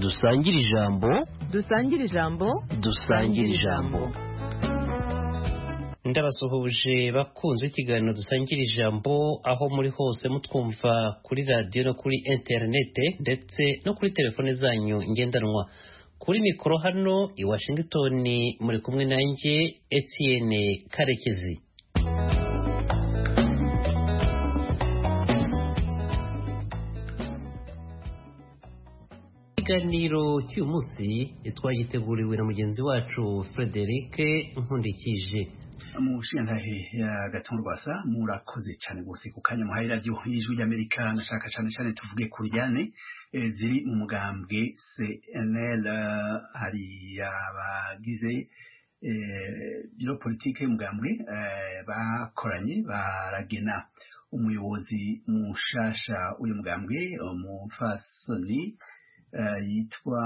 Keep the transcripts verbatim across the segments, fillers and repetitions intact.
dusangire ijambo dusangire ijambo dusangire ijambo. ndabasuhuje bakunze ikiganiro dusangira ijambo aho muri hose mutwumva kuri radiyo no kuri interinete ndetse no kuri telefone zanyu ngendanwa. Kuri mikoro hano i Washington muri kumwe nanjye Etienne Karekezi. Ikiganiro cy'uyu munsi twagiteguriwe na mugenzi wacu Frederic Nkundikije. Mushingantahe ya Gatondwasa murakoze cyane gose ku kanya muhaye radio y'ijwi y'Amerika. Nashaka cyane cyane tuvuge ku ryane e, ziri mu mugambwe C N L. Hari abagize e, biro politike y'umugambwe e, bakoranye baragena umuyobozi mushasha uyu mugambwe umufasoni e, yitwa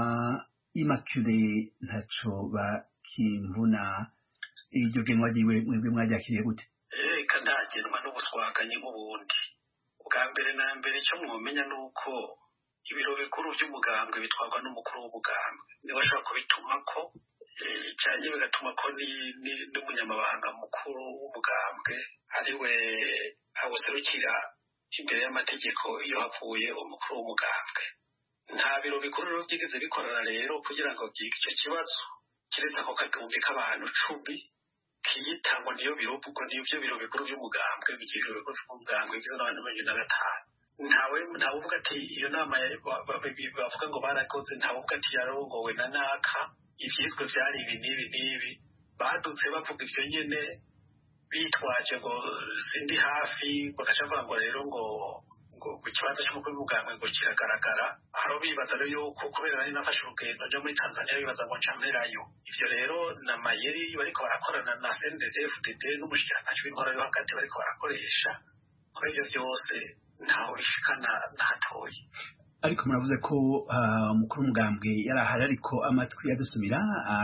Immaculée Ntaco Bakimvuna. Iryo genwa ryiwe mwebwe mwajakiriye gute? Eh kandagenwa n'ubuswakanye nk'ubundi. Ubwa mbere na mbere cyo mwomenya nuko ibiro bikuru by'umugambwe bitwarwa n'umukuru w'umugambwe. Niwe ashaka kubituma ko eh cyane bigatuma ko ni n'umunyamabanga mukuru w'umugambwe ariwe awuserukira imbere y'amategeko iyo havuye umukuru w'umugambwe. Nta biro bikuru byigeze bikorana rero kugira ngo byige icyo kibazo. Kiretse ako kagumbi k'abantu cumi kiyitangwa niyo biro ubwo niyo biro bikuru by'umugambwe bikijwe bikuru by'umugambwe bigizwe n'abantu mirongo ine na gatanu. Ntawe ntawe uvuga ati iyo nama bavuga ngo barakoze, ntawe uvuga ati yarongowe na naka ivyizwe byari ibi n'ibi n'ibi. Badutse bavuga ivyo nyene bitwaje ngo sindi hafi, bakaca bavuga ngo rero ngo ngo ku kibazo cy'umukuru w'umugambwe ngo kiragaragara. Aho bibaza rero yuko kubera nari nafashe urugendo njya muri Tanzania bibaza ngo ncamerayo. Ivyo rero na mayeri bariko barakorana na C N D D F D D n'umushikiranganji w'intwaro yo hagati bariko barakoresha. Ko ivyo byose ntaho bishikana nahatoye. Ariko muravuze ko umukuru w'umugambwe yarahari ariko amatwi yadusumira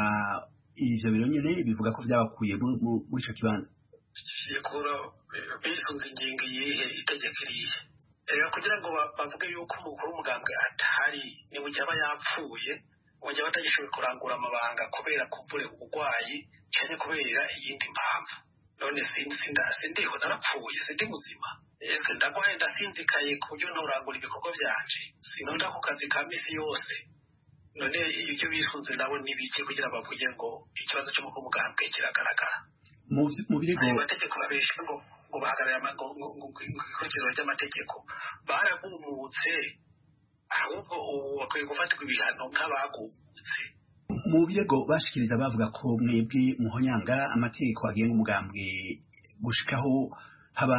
ivyo biro nyene bivuga ko vyabakuye muri ico kibanza. Yekura bisunze ingingo yihe itegeko irihe. Ega kugira ngo bavuge yuko umukuru w'umugambwe atari ni mu gihe aba yapfuye, mu gihe batagishoboye kurangura amabanga kubera kumvure ubugwayi cyane kubera iyindi mpamvu. None sinda sindiho narapfuye sindi muzima. Ese ndagwaye ndasinzikaye ku buryo nturangura ibikorwa byanje. Sinonda ku kazi ka misi yose. None ibyo bisunze nabo nibiki kugira bavuge ngo ikibazo cy'umukuru w'umugambwe kiragaragara. Mu birego amategeko babesha ngo ngo bahagarara ikurikizwa ry'amategeko baragumutse, ahubwo bakwiye gufatirwa ibihano nk'abagumutse. Mu birego bashikiriza bavuga ko mwebwe muhonyanga amategeko agenga umugambwe gushikaho haba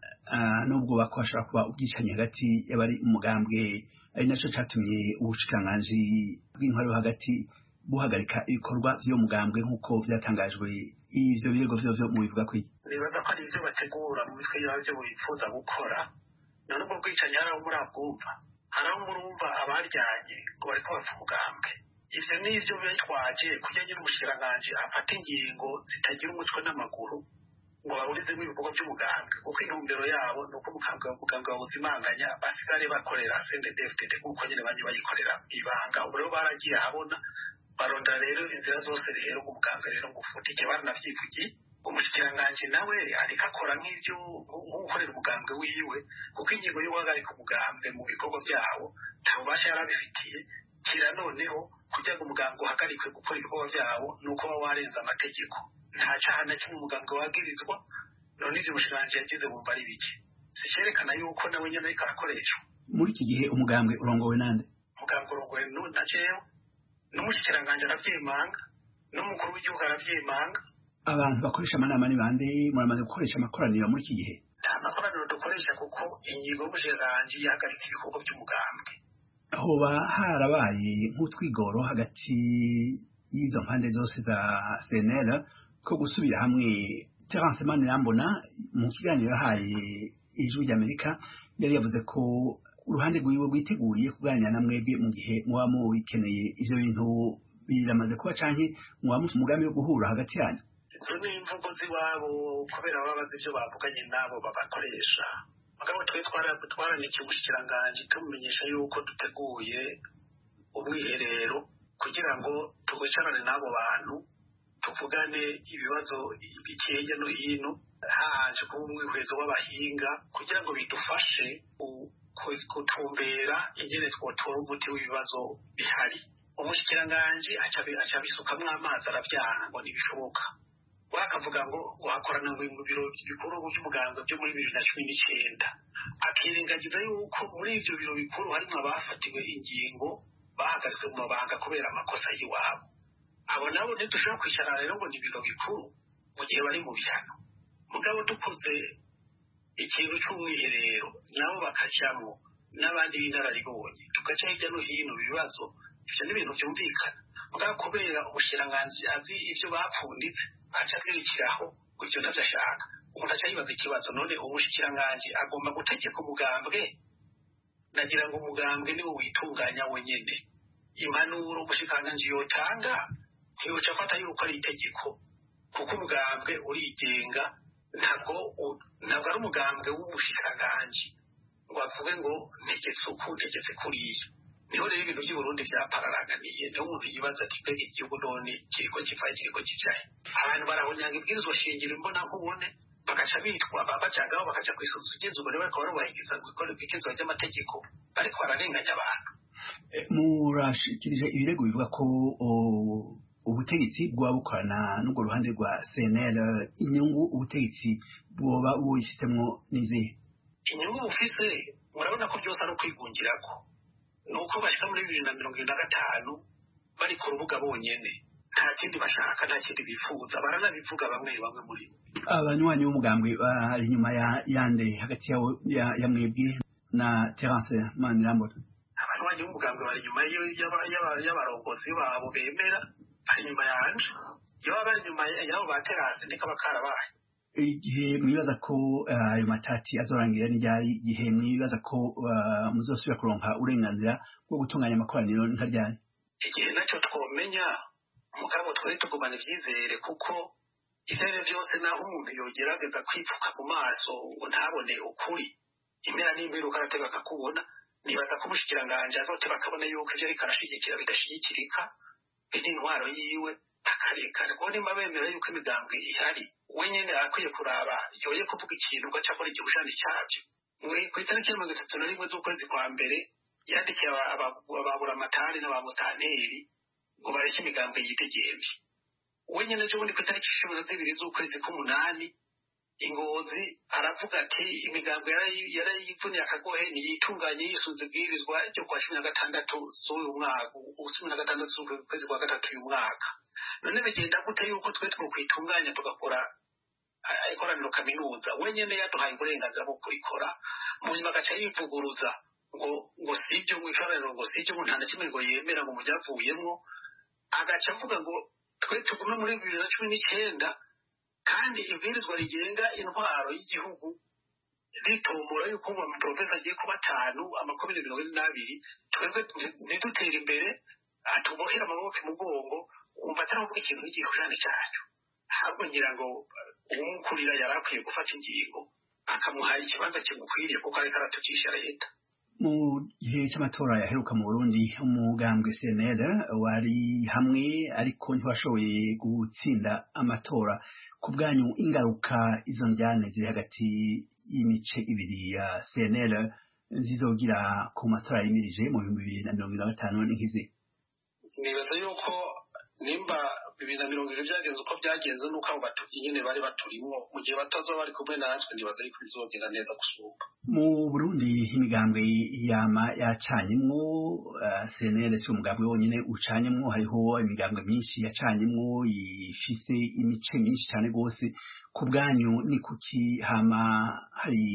nubwo bakwashaka kuba ubwicanyi hagati y'abari umugambwe, ari naco catumye ubushikiranganji bw'intwaro hagati buhagarika ibikorwa vyo mugambwe nk'uko byatangajwe. Ivyo birego vyo vyo mubivuga ko nibaza ko ari ivyo bategura mu mitwe y'abyo bifuza gukora. None ubwo bwicanyi haraho murabwumva, haraho murumva abaryanye ngo bariko bapfa umugambwe. Ivyo nivyo bitwaje kugira nyine umushikiranganji afata ingingo zitagira umutwe n'amaguru ngo baburizemo ibikorwa by'umugambwe, kuko intumbero yabo ni uko umugambwe umugambwe bawuzimanganya basigare bakorera C N D D F D D nk'uko nyine banyu bayikorera ibanga. Ubu rero baragiye ahabona baronda rero inzira zose rero umugambwe rero ngo ufutike baranavyivugiye. Umushikiranganji nawe ariko akora nk'ivyo nk'ukorera umugambwe wiwe, kuko ingingo yo guhagarika umugambwe mu bikorwa vyawo nta bubasha yarabifitiye. Kira noneho kugira ngo umugambwe uhagarikwe gukora ibikorwa vyawo nuko baba warenze amategeko. Nta caha na kimwe umugambwe wagirizwa. None ivyo umushikiranganji yagize bumva ari biki? Sicerekana yuko nawe nyene ariko arakoreshwa. Muri iki gihe umugambwe urongowe nande? Umugambwe urongowe na jewe n'umushikiranganji aravyemanga, n'umukuru w'igihugu aravyemanga. Abantu bakoresha amanama ni bande? Muramaze gukoresha amakoraniro muri iki gihe? Nta makoraniro dukoresha kuko ingingo y'umushikiranganji yahagaritse ibikorwa by'umugambwe. Hoba harabaye nk'utwigoro hagati y'izo mpande zose za C N L ko gusubira hamwe. Terence Manirambona mu kiganiro yahaye ijwi ry'Amerika yari yavuze ko uruhande rwiwe rwiteguye kuganira na mwebwe mu gihe muba mubikeneye. Ivyo bintu biramaze kuba canke muba mufite umugambi wo guhura hagati yanyu? Izo ni imvugo z'iwabo kubera babazi ivyo bavuganye nabo babakoresha. Mugabo twe twaranikiye umushikiranganji tumumenyesha yuko duteguye umwiherero kugira ngo tubicarane n'abo bantu tuvugane ibibazo bikeye no hino haje kuba umwihwezo w'abahinga kugira ngo bidufashe gutumbera ingene twotora umuti w'ibibazo bihari. Umushikiranganji aca bisukamwo amazi arabyaha ngo ntibishoboka, wakavuga ngo wakorana mu biro bikuru by'umuganga byo muri bibiri na cumi n'icyenda, akirengagiza yuko muri ivyo biro bikuru harimo abafatiwe ingingo bahagazwe mu mabanga kubera amakosa y'iwabo. Abo nabo ntidushobora kwicara rero ngo ni ibiro bikuru mu gihe bari mu bihano. Mugabo dukoze ikintu c'umwiherero nabo bakajamwo n'abandi b'inararibonye tugaca hirya no hino ibibazo, ivyo n'ibintu vyumvikana. Mugabo kubera umushikiranganji azi ivyo bapfunditse aca avyirikiraho ivyo navyo ashaka, umuntu aca yibaza ikibazo, none umushikiranganji agomba gutegeka umugambwe? Nagira ngo umugambwe niwo witunganya wenyene. Impanuro umushikiranganji yotanga ntiyoca afata yuko ari itegeko, kuko umugambwe urigenga, ntabwo ntabwo ari umugambwe w'umushikiranganji ngo avuge ngo ntegetse uku ntegetse kuriya. Niho rero ibintu by'Uburundi byapararaganiye, niho umuntu yibaza ati mbega igihugu none kiriko kivaye kiriko kijaye. Abantu barahonyanga ibwirizwa shingiro imbona nkubone bagaca bitwa babajagaho bakaja kwisuzugeza ubwo bariko barubahigiza ngo ikore kwikizwa ry'amategeko, bariko bararenganya abantu. Murashikirije ibirego bivuga ko ubutegetsi bwabukorana n'ubwo ruhande rwa C N L. Inyungu ubutegetsi bwoba buyifitemo n'izihe? Inyungu bufise murabona ko byose ari ukwigungirako, nuko bashika muri bibiri na mirongo ibiri na gatanu bari ku rubuga bonyene, nta kindi bashaka, nta kindi bifuza, baranabivuga bamwe bamwe muri bo. Abanywanyi b'umugambwe bari inyuma yande hagati ya mwebwe na Terence Manirambona? Abanywanyi b'umugambwe bari inyuma y'abarongozi babo bemera, bari inyuma yanje. Iyo bari inyuma y'abo ba Terence ndikaba karabaye. Igihe mwibaza ko ayo matati azorangira n'ijyari, igihe mwibaza ko muzosubira kuronka uburenganzira bwo gutunganya amakoraniro nkaryari? Igihe nacyo twomenya, mugabo twari tugumana ivyizere, kuko ivyo vyose naho umuntu yogerageza kwipfuka mu maso ngo ntabone ukuri, impera n'imperuka arateba akakubona. Nibaza ko umushikiranganji azoteba akabona yuko ivyo ariko arashigikira bidashigikirika, biri intwaro yiwe akarekana. Kuko nimba bemera yuko imigambwe ihari, we nyene arakwiye kuraba yoye kuvuga ikintu ugaca akora igihushani cyabyo. Kw'itariki ya mirongo itatu na rimwe z'ukwezi kwa mbere yandikiye ababuramatari n'abamutanteri ngo bareke imigambwe yidegemvye. We nyene ejo bundi kw'itariki cumi na zibiri z'ukwezi k'umunani Ingozi aravuga ati imigambwe yarayivunye akagohe niyitunganye yisunze ibwirizwa ryo kwa cumi na gatandatu z'uyu mwaka, cumi na gatandatu z'ukwezi kwa gatatu uyu mwaka. None bigenda gute yuko twe twokwitunganya tugakora ikoraniro kaminuza? We nyene yaduhaye uburenganzira bwo kurikora, mu nyuma agaca yivuguruza ngo ngo sibyo mu ikoraniro, ngo sibyo mu ntana kimwe ngo yemera ngo mubyavuyemwo, agaca avuga ngo twe tugume muri bibiri na cumi n'icyenda kandi ibwirizwa rigenga intwaro y'igihugu ritomora yuko mu profesa agiye kuba atanu amakomine mirongo ine n'abiri, twebwe ntidutere imbere atubohera amaboko imugongo, umva ataravuga ikintu n'igihushane cyacu. Ahubwo ngira ngo umukurira yari akwiye gufata ingingo akamuha ikibanza kimukwiriye, kuko ariko aratugisha leta. Mu gihe cy'amatora yaheruka mu Burundi, umugambwe C N L wari hamwe ariko ntiwashoboye gutsinda amatora. Ku bwanyu ingaruka izo njyane ziri hagati y'imice ibiri ya C N L zizogira ku matora yimirije mu bihumbi bibiri na mirongo ine na gatanu n'inkizi? Nibaza yuko nimba bibiri na mirongo ibiri byagenze uko byagenze, nuko abo batuvyi nyene bari baturimwo, mu gihe batazoba bari kumwe natwe nibaza yuko bizogenda neza gusumba. Mu Burundi imigambwe yama yacanyemwo, uh, C N L si umugambwe wonyene ucanyemwo, hariho imigambwe myinshi yacanyemwo ifise imice myinshi cyane gose. Ku bwanyu ni kuki hama hari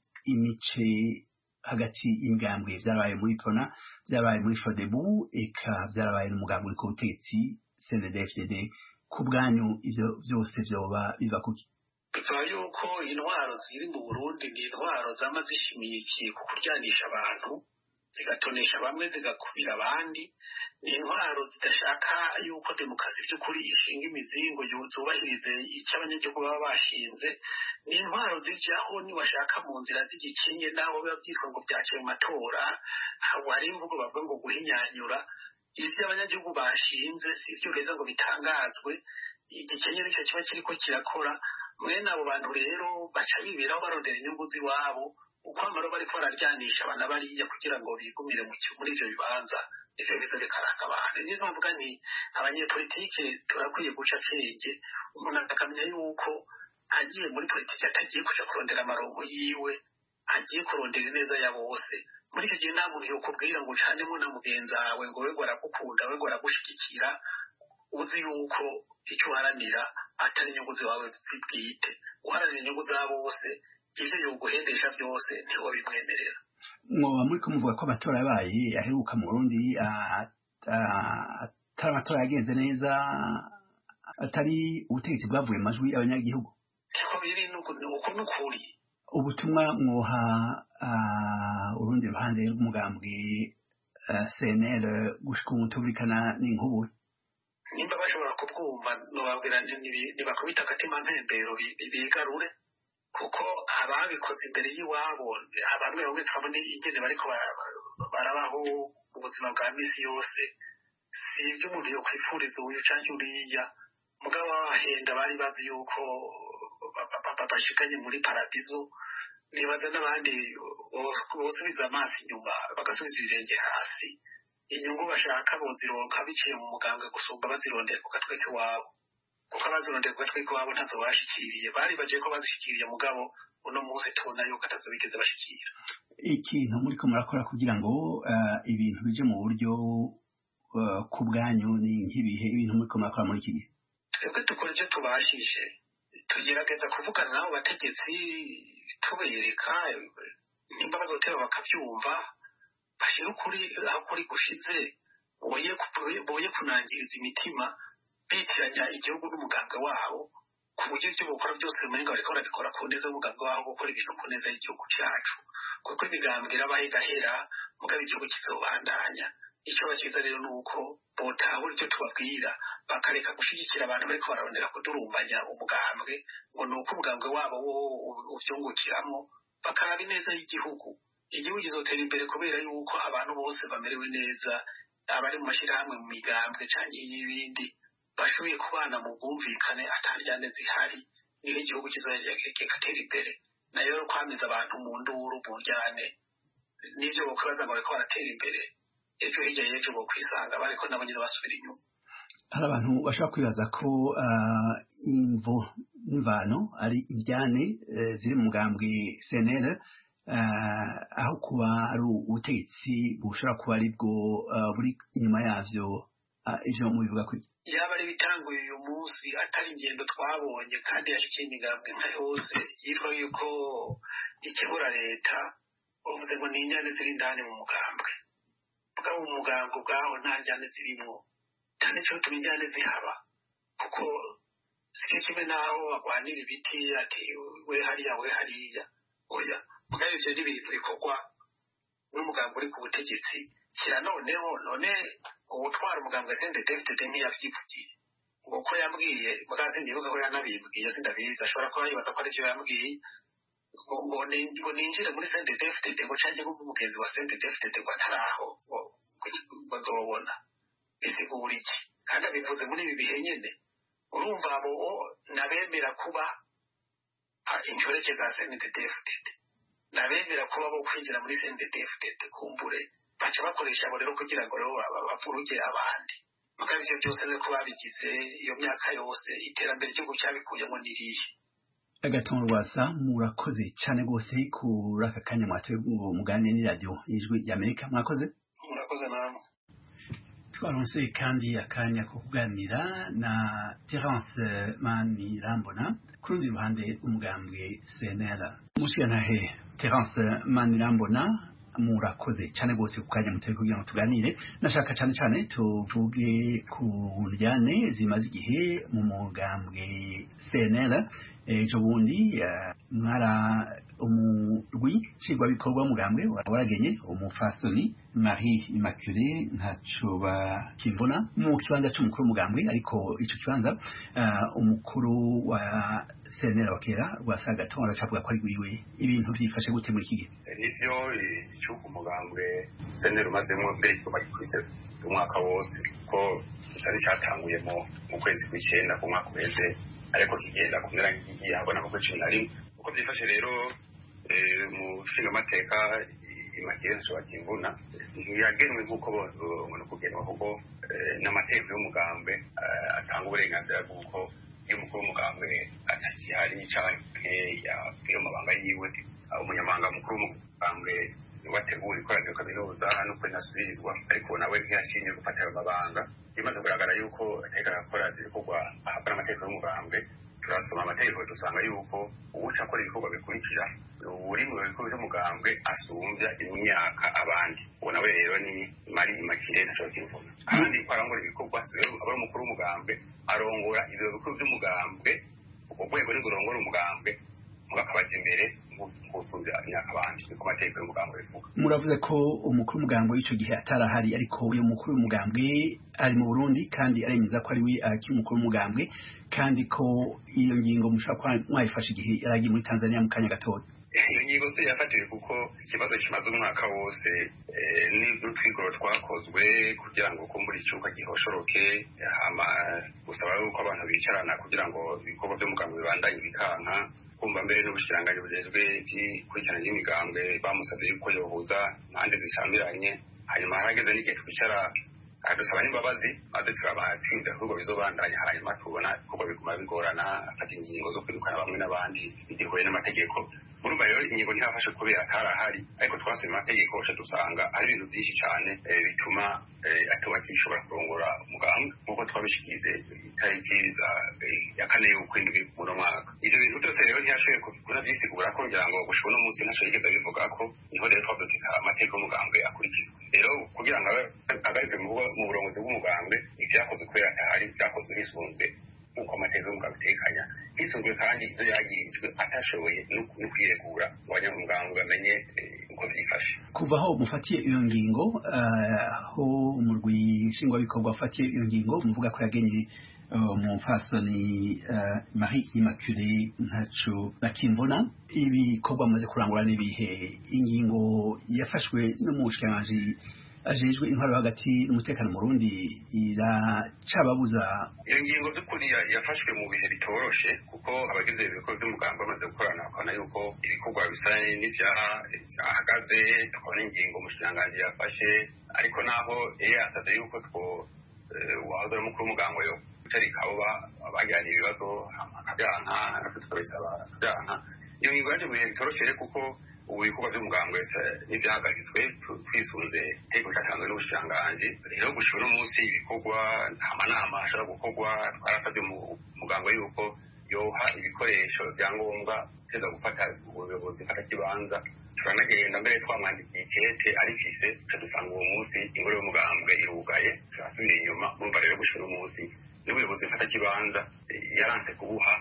imice hagati y'imigambwe? Vyarabaye muri Prona, vyarabaye muri Fodebu, eka vyarabaye n'umugambwe uri ku butegetsi C N D D F D D. Ku bwanyu ivyo vyose vyoba biva kuki? Biva yuko intwaro ziri mu Burundi ni intwaro zama zishimikiye ku kuryanisha abantu, zigatonesha bamwe zigakumira abandi. Ni intwaro zidashaka yuko demokarasi by'ukuri ishinga imizingo zubahirize icyo abanyagihugu baba bashinze. Ni intwaro zijyaho niwashaka mu nzira z'igikinye naho biba byitwa ngo byaciye mu matora, hari imvugo bavuga ngo guhinyanyura ibyo abanyagihugu bashinze si byo beza ngo bitangazwe. Igikenye nicyo kiba kiriko kirakora. Mwene abo bantu rero baca biberaho barondera inyungu z'iwabo, uko amaro bariko bararyanisha abana bariya kugira ngo bigumire muri ivyo bibanza. Ivyo bizo bikaranga abantu. Niyo mvuga nti abanyepolitike turakwiye guca akenge, umuntu akamenya yuko agiye muri politiki atagiye kuja kurondera amarongo yiwe, agiye kurondera ineza ya bose. Muri icyo gihe nta muntu yokubwira ngo ucanemo na mugenzi wawe ngo we ngo aragukunda, we ngo aragushigikira, uzi yuko icyo uharanira atari inyungu zawe zibwite, uharanira inyungu za bose. Ivyo yoguhendesha byose ntiwo bimwemerera. Mwoba muri ko muvuga ko amatora yabaye aheruka mu Burundi atari amatora yagenze neza, atari ubutegetsi bwavuye mu majwi y'abanyagihugu? Niko biri nuko nukuri. Ubutumwa mwoha urundi ruhande rw'umugambwe C N L gushika umutumvikana n'inkubu? Nimba bashobora kubwumva nobabwira ntibakubita akatima mpembero bigarure, kuko ababikoze imbere y'iwabo bamwe bamwe twabona ingene bariko barabaho mu buzima bwa misi yose. Si ibyo umuntu yokwifuriza uyu canke uriya, mugabo abahenda bari bazi yuko bashikanye muri paradizo. Nibaza n'abandi bosubiza amaso inyuma bagasubiza ibirenge hasi. Inyungu bashaka bozironka biciye mu muganga gusumba bazirondera ku gatwe k'iwabo, kuko abazirondera ku gatwe k'iwabo ntazo bashikiriye. Bari baje ko bazishikiriye mugabo uno munsi tubona yuko atazo bigeze bashikira. Ikintu muri ko murakora kugira ngo ibintu bije mu buryo ku bwanyu ni nk'ibihe ibintu muri ko murakora muri iki gihe? Twebwe dukora ivyo tubashije, tugerageza kuvugana n'abo bategetsi tubereka nimba bazoteba bakavyumva, bashira ukuri aho kuri gushize, boye kunangiriza imitima bitiranya igihugu n'umuganga wabo, ku buryo ibyo bukora byose umenga bariko barabikora ku neza y'umuganga wabo, gukora ibintu ku neza y'igihugu cyacu. Kuko imigambwe irabaye igahera mugabo igihugu kizobandanya. Icyo bakiza rero nuko botahura icyo tubabwira, bakareka gushigikira abantu bariko bararondera kudurumbanya umugambwe ngo nuko umugambwe wabo wo uvyungukiramo, bakaraba ineza y'igihugu. Igihugu kizotera imbere kubera yuko abantu bose bamerewe neza, abari mu mashirahamwe mu migambwe canke y'ibindi bashoboye kubana mu bwumvikane ataryane zihari, niho igihugu kizogatera imbere. Nayo rero kwamiza abantu mu nduru mu njyane n'ivyo bokwibaza ngo bariko baratera imbere, ejo hirya y'ejo bokwisanga bariko nabo nyine basubira inyuma. Hari abantu bashobora kwibaza ko imvo n'imvano ari injyane ziri mu mugambwe C N L, aho kuba ari ubutegetsi bushobora kuba ari bwo buri inyuma yavyo. Ivyo mubivuga ko yaba ari bitanguye uyu munsi atari ingendo twabonye kandi yashikiye imigambwe nka yose yitwa yuko ikibura leta, uvuze ngo ni injyane ziri indani mu mugambwe. Mugabo mu mugambwe ubwaho nta njyane zirimwo, nta nico tuma injyane zihaba, kuko sike kimwe naho bagwanira ibiti ati we hariya we hariya. Oya, mugabo ivyo ni ibintu bikorwa n'umugambwe uri ku butegetsi. Kira noneho none ubutwara umugambwe C N D D F D D ntiyavyivugiye ngo ko yambwiye, mugabo sindibuka ko yanabibwiye, sindabizi. Ashobora kuba yibaza ko ari ivyo yambwiye ngo ninjire muri C N D D F D D ngo canje nk'umugenzi wa C N D D F D D ngo ataraho ngo nzobona. Bisigura iki? Kandi abivuze muri ibi bihe nyene. Urumva abo nabemera kuba inshoreke za C N D D F D D, nabemera kuba bo kwinjira muri C N D D F D D, kumbure baca bakoresha abo rero kugira ngo rero bavuruge abandi. Mugabo ivyo byose rero ko babigize iyo myaka yose, iterambere ry'igihugu cyabikuyemo nirihe. Agathon Rwasa, murakoze cyane rwose kuri aka kanya mwatoye muganire ni radio y'Ijwi ry'Amerika. Mwakoze. Murakoze namwe. Twaronse kandi akanya ko kuganira na Terence Manirambona ku rundi ruhande umugambwe C N L. Mushiyantahe Terence Manirambona, murakoze cyane rwose ku kanya mutoye kugira ngo tuganire. Nashaka cyane cyane tuvuge ku njyane zimaze igihe mu mugambwe C N L, ejo bundi mwara umurwi nshingwa bikorwa mugambwe waragenye umufasoni Marie Immaculée Ntacoba Kimvuna mu kibanza cy'umukuru w'umugambwe, ariko ico kibanza uh, umukuru wa C N L wakera Rwasagaton aracavuga ko ari gwiwe. Ibintu byifashe gute muri iki gihe? Nivyo icyuko umugambwe C N L umazemo mbere ko bagikurize umwaka wose ko cyari cyatanguye mu kwezi kw'icenda ku mwaka uheze, ariko kigenda kumera nk'igihe habona ko cumi na rimwe uko byifashe rero mu nshinga amateka Immaculée Ntacoba Kimvuna ntiyagenwe nk'uko no kugenwa kuko n'amategeko y'umugambwe atanga uburenganzira bw'uko iyo umukuru w'umugambwe atakihari canke yagiye mu mabanga yiwe, umunyamabanga mukuru w'umugambwe wategura ikoraniro kaminuza no kwenasubirizwa, ariko nawe ntiyashimye gufata ayo mabanga. Bimaze kugaragara yuko ateka akora ibikorwa ahabwa n'amategeko y'umugambwe, turasoma amategeko dusanga yuko uwuca akora ibikorwa bikurikira uri mu bikorwa by'umugambwe asumbya imyaka abandi. Uwo nawe rero ni Marie Immaculée Ntacoba Kimvuna, kandi ko arangora ibikorwa aba ari umukuru w'umugambwe, arongora ibyo bikorwa by'umugambwe, ubwo rwego ni rurongora umugambwe mugakabaza imbere gusumbya imyaka abandi, niko amategeko y'umugambwe bivuga. Muravuze ko umukuru w'umugambwe w'ico gihe atarahari, ariko uyo mukuru w'umugambwe ari mu Burundi kandi aremeza ko ari we akiri umukuru w'umugambwe, kandi ko iyo ngingo mushaka mwayifashe igihe yaragiye muri Tanzania mu kanya gatoya. Iyo ngingo se yafatiwe kuko ikibazo kimaze umwaka wose n'utwigoro twakozwe kugira ngo kumbura icuka gihoshoroke, hama gusaba yuko abantu bicarana kugira ngo ibikorwa by'umugambwe bibandanye bikanka, kumva mbere n'ubushikiranganji bujejwe ikurikirana ry'imigambwe bamusabye yuko yohuza impande zishamiranye, hanyuma harageze n'igihe twicara adusaba n'imbabazi maze turabatsinda ahubwo bizobandanya, hanyuma tubona ibikorwa biguma bigorana, afata ingingo zo kwirukana bamwe n'abandi bigihuye n'amategeko. Urumva rero ingingo ntiyafashe kubera atarahari, ariko twasomye amategeko aca dusanga ari ibintu byinshi cyane bituma atuba kishobora kurongora umugambwe nk'uko twabishikirize itariki ya kane y'ukwindwi muri mwaka. Ivyo bintu byose rero ntiyashoboye kunavyisigura ko ngira ngo gushika uno munsi ntaco yigeze bivuga ko, niho rero twavutika amategeko y'umugambwe akurikizwa. Rero kugira ngo agarike mu burongozi bw'umugambwe ivyakozwe kubera atahari, vyakozwe hisunzwe nk'uko amategeko y'umugambwe atekanya, hisunzwe kandi ivyo yagirijwe atashoboye no kwiregura ngo abanyamugambwe bamenye uko vyifashe. Kuva aho mufatiye iyo ngingo, aho umurwi nshingwabikorwa wafatiye iyo ngingo, muvuga ko yagenye umufasoni Marie Immaculée Ntacoba Kimvuna, ibikorwa amaze kurangura n'ibihe? Ingingo yafashwe n'umushikiranganji ajejwe intwaro hagati n'umutekano mu Burundi iracababuza. Iyo ngingo by'ukuri yafashwe mu bihe bitoroshe, kuko abagize ibikorwa by'umugambwe bamaze gukorana bakabona yuko ibikorwa bisa n'ivyahagaze, tukabona ingingo umushikiranganji yafashe, ariko naho iyo yasavye yuko two wahoze ari umukuru w'umugambwe yo gutarika abo bagiranye ibibazo akavyanka, natwe tukabisaba akavyanka. Iyo ngingo yaje mu bihe bitoroshe kuko ubu ibikorwa by'umugambwe n'ibyahagarizwe twisunze itegeko ryatanzwe n'ubushikiranganji. Rero gushika uno munsi ibikorwa nta manama ashobora gukorwa, twarasabye umugambwe yuko yoha ibikoresho vya ngombwa teza gufata ubuyobozi mfata kibanza, turanagenda mbere twamwandikiye ikete arifise, tuca dusanga uwo munsi ingoro y'umugambwe irugaye, turasubira inyuma. Murumva rero gushika uno munsi n'ubuyobozi mfata kibanza yaranse kubuha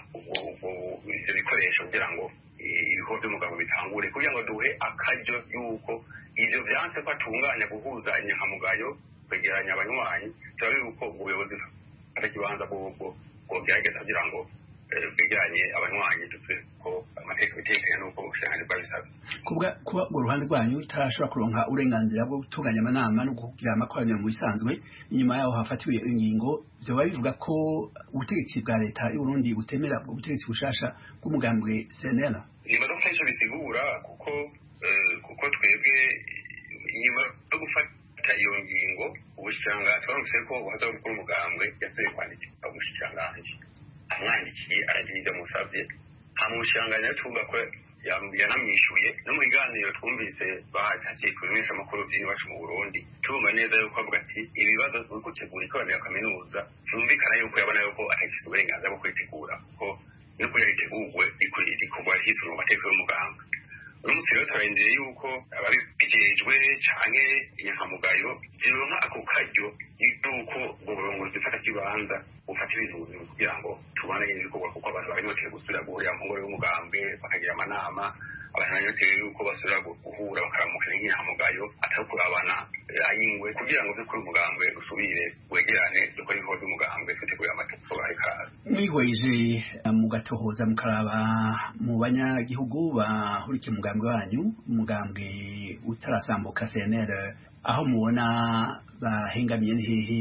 ivyo bikoresho kugira ngo ibikorwa by'umugambwe bitangure, kugira ngo duhe akaryo yuko ivyo vyanse ko atunganya guhuza inyankamugayo, kwegeranya abanywanyi, turabe yuko ubuyobozi mfata kibanza bw'ubwo bwogerageza kugira ngo bwegeranye abanywanyi, dutse ko amategeko bitekanye n'uko ubushikiranganji bwabisabye. Kuba uruhande rwanyu utarashobora kuronka uburenganzira bwo gutunganya amanama no kugira amakoraniro mu bisanzwe, inyuma yaho hafatiwe ingingo, vyoba bivuga ko ubutegetsi bwa leta y'u Burundi butemera ubwo butegetsi bushasha bw'umugambwe C N L? Nibaza ko ico bisigura kuko kuko twebwe inyuma yo gufata iyo ngingo ubushikiranganji twarumvise ko uwahoze ari umukuru w'umugambwe yasubiye kwandikira ubushikiranganji, amwandikiye aragira ivyo amusavye, hama ubushikiranganji acunga ko yanamwishuye. No mu biganiro twumvise bahaciye kubimenyesha amakuru by'iwacu mu Burundi, tubumva neza yuko avuga ati ibibazo byo gutegura ikoraniro ya kaminuza vyumvikana yuko yabona yuko atagifise uburenganzira bwo kwitegura, kuko nuko yaritegurwe rikorwa hisunzwe amategeko y'umugambwe. umunsi rero turarindiriye yuko ababijejwe canke inyankamugayo zironka ako karyo yuko ubwo burongozi bufata kibanza bufata ibintu buzima kugira ngo tubone ibikorwa kuko abantu barinyotewe gusubira guhurira mu ngoro y'umugambwe bakagira amanama abantu barinyotewe yuko basubira guhura bakaramukira nk'inyankamugayo atari kurabana ayingwe kugira ngo vy'ukuri umugambwe usubire wegerane dukora ibikorwa by'umugambwe twiteguye amategeko ariko araza mwihweje mugatohoza mukaraba mu banyagihugu bahurikiye umugambwe wanyu umugambwe utarasambuka C N L aho mubona bahengamiye ni hehe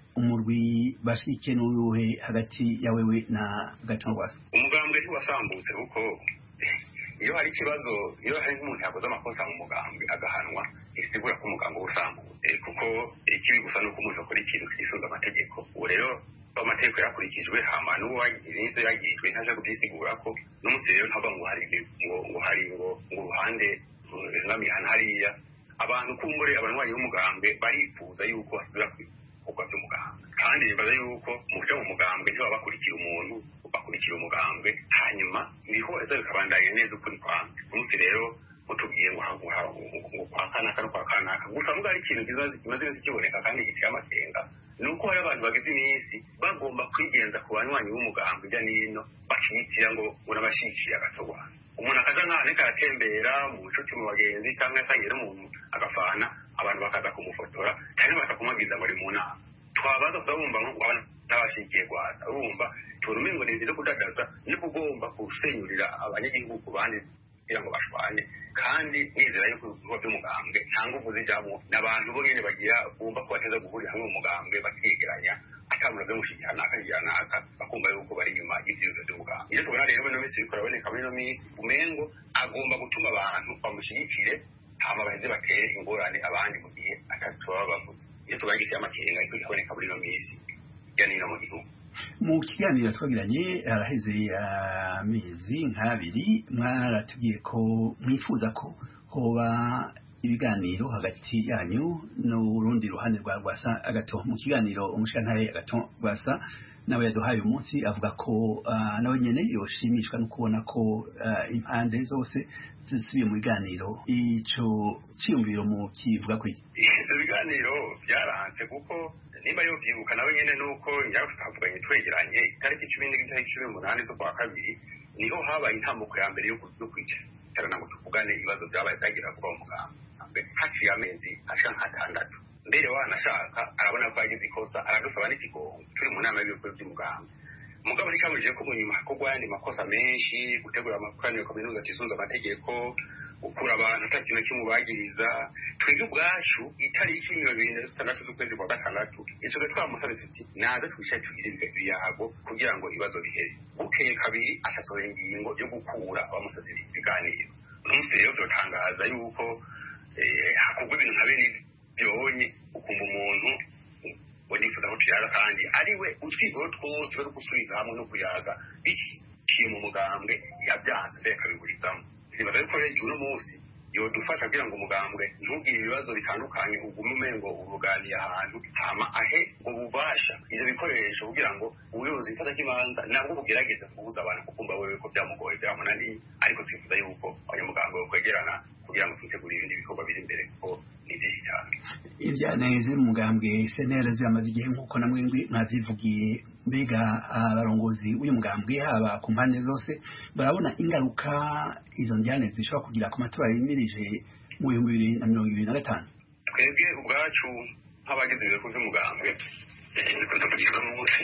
umurwi bashikiye n'uyuhe hagati ya wewe na Gatongwasa umugambwe ntiwasambutse kuko iyo hari ikibazo iyo hari nk'umuntu yakoze amakosa mu mugambwe agahanwa isigura ko umugambwe usambutse kuko ikibi gusa nuko umuntu akora ikintu kisunze amategeko ubu rero amategeko yakurikijwe hama n'uwo n'ivyo yagirijwe ntaje kubyisigura ko n'umunsi rero ntava ngo hari ngo ngo hari ngo ngo uruhande runamihana hariya abantu kumbure abanywanyi b'umugambwe barifuza yuko basubira kubikorwa by'umugambwe kandi bibaza yuko mu byo mu mugambwe ntibaba bakurikira umuntu bakurikira umugambwe hanyuma ibihoreza bikabandanya neza ukuri kwanjye umunsi rero mutubwiye ngo ngo kwa kanaka no kwa kanaka gusa muga ari ikintu kimaze iminsi kiboneka kandi giteye amakenga nuko hari abantu bagize iminsi bagomba kwigenza ku banywanyi b'umugambwe ijya n'ino bakiyitira ngo urabashikiye agatogwa umuntu akaza nk'ahantu karatembera mu nshuti mu bagenzi cyangwa asangiye n'umuntu agafana abantu bakaza kumufotora cyangwa bakakumabwiza ngo ari mu nama twabaza kuzabumva ngo abantu n'abashikiye gwasa urumva turume ngo ni byo kudadaza ni kugomba gusenyurira abanyagihugu bandi kugira ngo bashwane kandi nizera yuko ibikorwa by'umugambwe nta nguvu zijamo n'abantu bo nyene bagira bumva ko bateza guhurira hamwe umugambwe bakigeranya atamura byo mushikirana akajyana aka bakumva yuko bari nyuma y'ivyo by'umugambwe iyo tubona rero no misi bikora boneka muri no misi umengo agomba gutuma abantu bamushigikire hama baheze batere ingorane abandi mu gihe atatu baba bavuze iyo tubagiye amakenga iko ikaboneka muri no misi yani no mu gihugu mu kiganiro twagiranye araheze amezi nk'abiri mwaratubwiye ko mwifuza ko hoba ibiganiro hagati yanyu n'urundi ruhande rwa Rwasa agato mu kiganiro umushantaye agato Rwasa nawe yaduhaye umunsi avuga ko uh, nawe nyene yoshimishwa no kubona ko uh, impande zose zisubiye mu biganiro ico ciyumviro mu kivuga ko ivyo biganiro byaranse kuko nimba yo byibuka nawe nyene nuko yaravuganye twegeranye itariki cumi n'itariki cumi n'umunani zo kwa kabiri niho habaye intambuko ya mbere yo kwicara ngo tuvugane ibibazo byabaye byagira kuba mu mugambwe haciye amezi ashika nk'atandatu mbere wanashaka arabona ko yagize ikosa aradusaba n'ikigongo turi mu nama y'ibikuru by'umugambwe mugabo ntikamuje ko munyuma hakogwa yandi makosa menshi gutegura amakoraniro kaminuza tisunza amategeko ukura abantu atakintu kimubagiriza twebwe ubwacu itariki mirongo ibiri na zitandatu z'ukwezi kwa gatandatu ico twe twamusabye tuti naze twishaye tugire ibiyago kugira ngo ibibazo bihere bukeye kabiri ashasohora ingingo yo gukura abamusabye ibiganiro umunsi rero byotangaza yuko hakogwa ibintu nka bene byonye ukumva umuntu wanifuza ko tuyara kandi ariwe utwigoro twose bari gusubiza hamwe no kuyaga biciye mu mugambwe yabyanse reka bigurizamo nibaza yuko rero uno munsi yodufasha kugira ngo umugambwe ntugire ibibazo bitandukanye ugume umengo uruganiye ahantu hama ahe ngo bubasha ivyo bikoresho kugira ngo ubuyobozi bufata kibanza nabwo bugerageza kubuza abantu kukumva wewe ko byamugoye byamunaniye ariko twifuza yuko abanyamugambwe bakwegerana kugira ngo twitegure ibindi bikorwa biri imbere kuko ni byinshi cyane ibyaneze mu mugambwe C N L zamaze igihe nk'uko namwe mwazivugiye mbega abarongozi w'uyu mugambwe haba ku mpande zose barabona ingaruka izo njyane zishobora kugira ku matora yimirije mu bihumbi bibiri na mirongo ibiri na gatanu twebwe ubwacu nk'abagize ibirego by'umugambwe tukavugira n'umunsi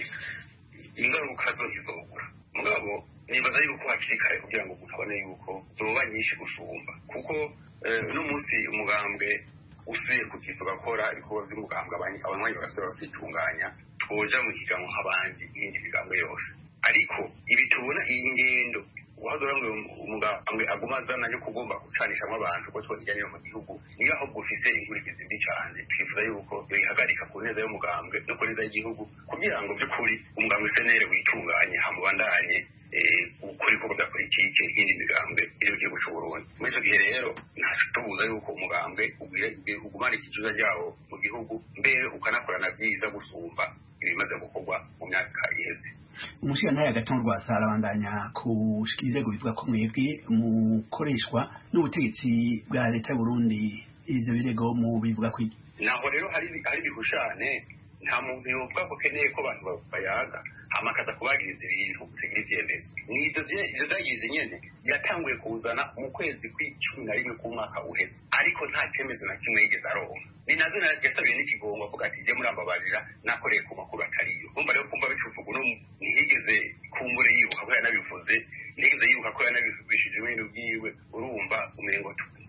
ingaruka zo ntizobura mugabo nibaza yuko hakiri kare kugira ngo umuntu abone yuko zoba nyinshi gusumba kuko uno munsi umugambwe usuye kukiza ugakora ibikorwa by'umugambwe abanywanyi bagasubira bakitunganya twoja mu higanwa nk'abandi n'indi migambwe yose ariko ibi tubona iyi ngendo wazora ngo umugambwe aguma azana yo kugomba gucanishamo abantu ko twonijyanira mu gihugu niyo ahubwo ufise inkurikizi mbi cyane twifuza yuko yoyihagarika ku neza y'umugambwe no ku neza y'igihugu kugira ngo by'ukuri umugambwe C N L witunganye hamubandanye gukora ibikorwa bya politike nk'indi migambwe iri mu gihugu cy'u Burundi. Muri icyo gihe rero ntaco tubuza yuko umugambwe ugumana ikijuza ryawo mu gihugu, mbere ukanakorana byiza gusumba ibimaze gukorwa mu myaka iheze. umushingantahe Agathon Rwasa arabandanya kushikira ibirego bivuga ko mwebwe mukoreshwa n'ubutegetsi bwa leta y'u Burundi. Ivyo birego mu bivuga ko naho rero hari hari bihushane, nta muntu yovuga ko keneye ko abantu bayaga amakaza kubagiriza ibintu kugira ivyemezo. Nizo ivyo vyagize nyene yatanguye kuzana mu kwezi kw'icumi na rimwe k'umwaka uheze, ariko nta cyemezo na kimwe yigeze aronka. Ni nazo yasabiye n'ikigongo avuga ati je murambabarira nakoreye ku makuru atariyo. Umva rero kumva bicuvuga no ntiyigeze kumbure yibuka ko yanabivuze, ntiyigeze yibuka ko yanabivugishije ibintu byiwe. Urumva umengo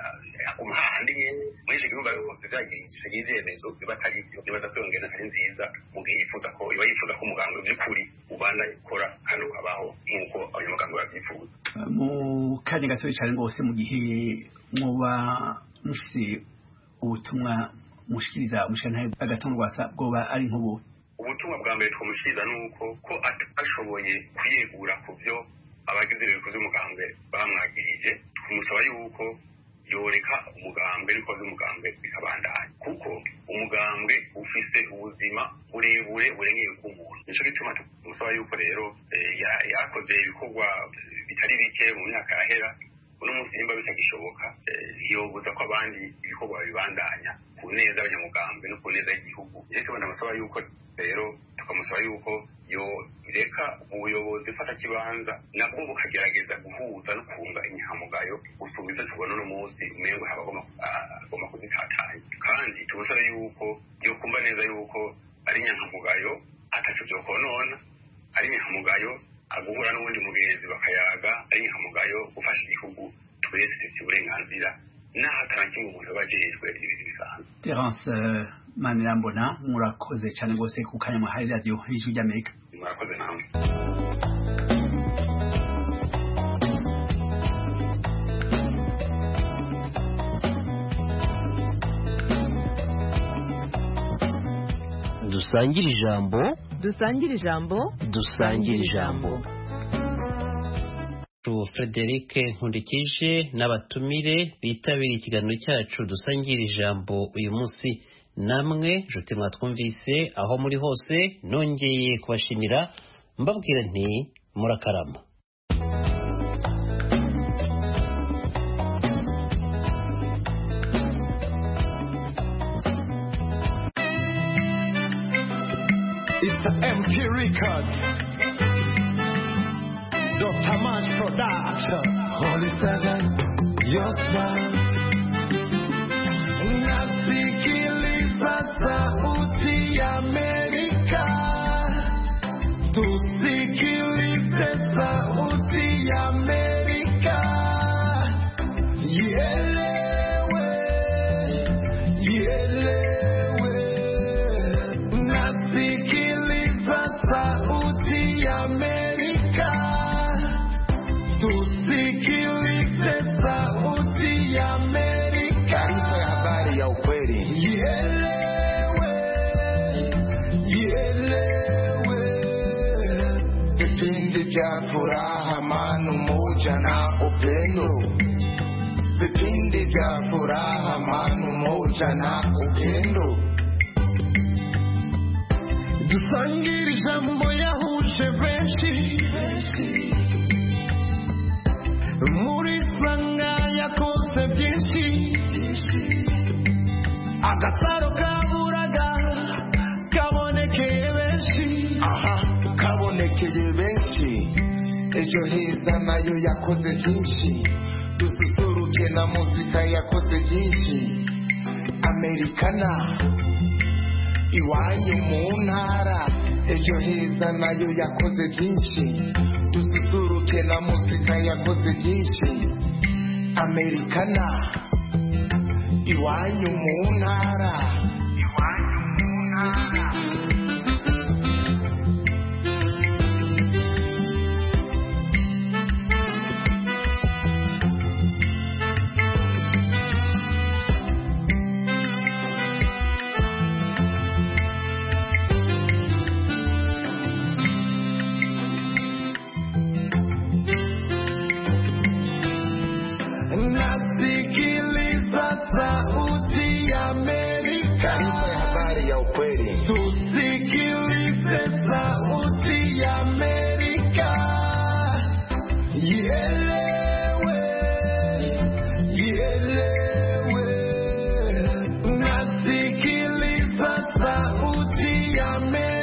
umuhandi nyene muri icyo gihugu vyagirisha ivyemezo bibatari ivyo bibaza kwiyongera ntari nziza mu gihe yifuza ko iba yifuza ko umuganga by'ukuri ubanda ikora kandi ukabaho nk'uko abanyamuganga babyifuza. Mu kanya gatoya cyane rwose, mu gihe muba mufise ubutumwa mushikiriza umushingantahe Agathon Rwasa bwoba ari nk'ubu? Ubutumwa bwa mbere twamushikiriza ni uko ko atashoboye kwiyegura ku vyo abagize ibiriko vy'umugambwe bamwagirije. Tumusaba yuko yoreka umugambwe ariko vy'umugambwe bikabandanya, kuko umugambwe ufise ubuzima burebure burengeye bw'umuntu. Nico gituma tumusaba yuko rero yakoze ibikorwa bitari bike mu myaka yahera, uno munsi nimba bitagishoboka yobuza ko abandi ibikorwa bibandanya ku neza abanyamugambwe no ku neza y'igihugu. Rero ndamusaba yuko rero tukamusaba yuko yo ireka ubuyobozi fata kibanza nabwo bukagerageza guhuza no kunga inyamugayo gusumba ivyo tubona uno munsi umengo habagomba kuzitatanya. Kandi tumusaba yuko yo kumva neza yuko ari inyamugayo ataco vyokonona, ari inyamugayo aguhura n'ubundi mugenzi bakayaga, ari inyamugayo gufasha igihugu twese cy'uburenganzira n'ahatarakimu umuntu abajejwe ibintu bisanzwe. Terence Manirambona, murakoze cyane rwose ku kanya muhaye radio y'Ijwi ry'Amerika. Murakoze namwe. dusangire ijambo dusangire ijambo dusangire ijambo. Frederic Nkundikije n'abatumire bitabiriye ikiganiro cyacu dusangira ijambo uyu munsi. Namwe nshuti mwatwumvise aho muri hose, nongeye kubashimira mbabwira nti murakarama. It's the M P record. Doctor Mash Production. Holy Seven, your smile. Nasikiliza sauti ya Amerika. Tusikilize sauti ya Amerika. Ielewe, ielewe. Nasikiliza sauti ya Amerika. Tusikilize sauti ya Amerika. Taarifa ya habari ya ukweli. Ielewe, ielewe. Vipindi vya furaha, amani, umoja na upendo. Vipindi vya furaha, amani, umoja na upendo. Dusangire ijambo yahuje benshi. Muri sanga yakoze byinshi. Agasaro kaburaga kabonekeye benshi. Aha, kabonekeye benshi. Ejo heza nayo yakoze byinshi. Dususuruke na muzika yakoze byinshi. Amerikana iwanyu mu ntara. Ejo heza nayo yakoze byinshi. Dususuruke na muzika yakoze byinshi. Amerikana iwanyu mu ntara. Iwanyu mu ntara. tusikilize sauti ya Amerika, ielewe, ielewe, nasikiliza sauti ya Amerika.